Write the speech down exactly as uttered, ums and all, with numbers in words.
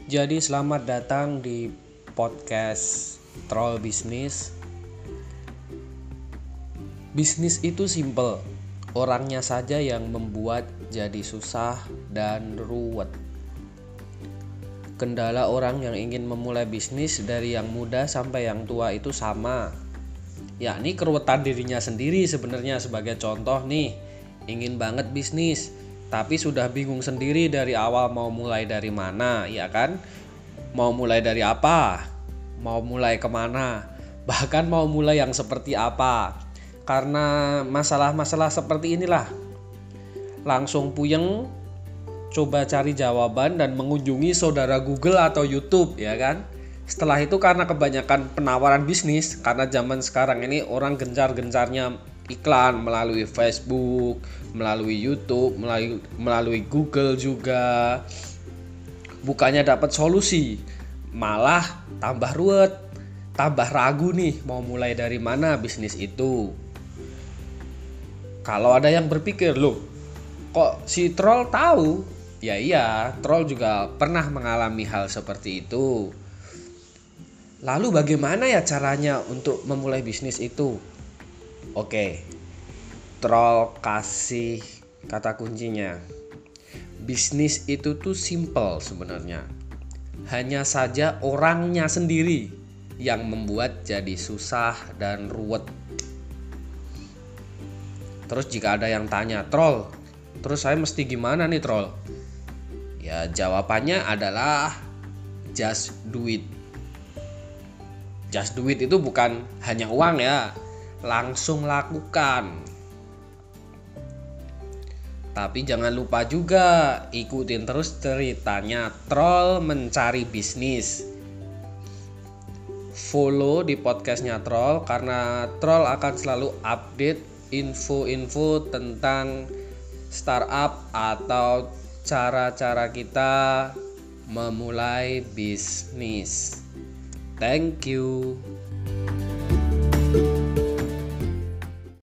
Jadi selamat datang di podcast Troll Bisnis. Bisnis itu simple, orangnya saja yang membuat jadi susah dan ruwet. Kendala orang yang ingin memulai bisnis dari yang muda sampai yang tua itu sama, yakni keruwetan dirinya sendiri. Sebenarnya sebagai contoh nih, ingin banget bisnis tapi sudah bingung sendiri dari awal mau mulai dari mana, ya kan? Mau mulai dari apa? Mau mulai kemana? Bahkan mau mulai yang seperti apa? Karena masalah-masalah seperti inilah, langsung puyeng coba cari jawaban dan mengunjungi saudara Google atau YouTube, ya kan? Setelah itu karena kebanyakan penawaran bisnis, karena zaman sekarang ini orang gencar-gencarnya iklan melalui Facebook, melalui YouTube, melalui, melalui Google juga. Bukannya dapat solusi, malah tambah ruwet, tambah ragu nih mau mulai dari mana bisnis itu. Kalau ada yang berpikir, loh kok si troll tahu? Ya iya, troll juga pernah mengalami hal seperti itu. Lalu bagaimana ya caranya untuk memulai bisnis itu? Oke, troll kasih kata kuncinya. Bisnis itu tuh simple sebenarnya. Hanya saja orangnya sendiri yang membuat jadi susah dan ruwet. Terus jika ada yang tanya, troll, terus saya mesti gimana nih troll? Ya jawabannya adalah just do it. Just do it itu bukan hanya uang ya, langsung lakukan. Tapi jangan lupa juga ikutin terus ceritanya Troll Mencari Bisnis. Follow di podcastnya Troll, karena Troll akan selalu update info-info tentang startup atau cara-cara kita memulai bisnis. Thank you.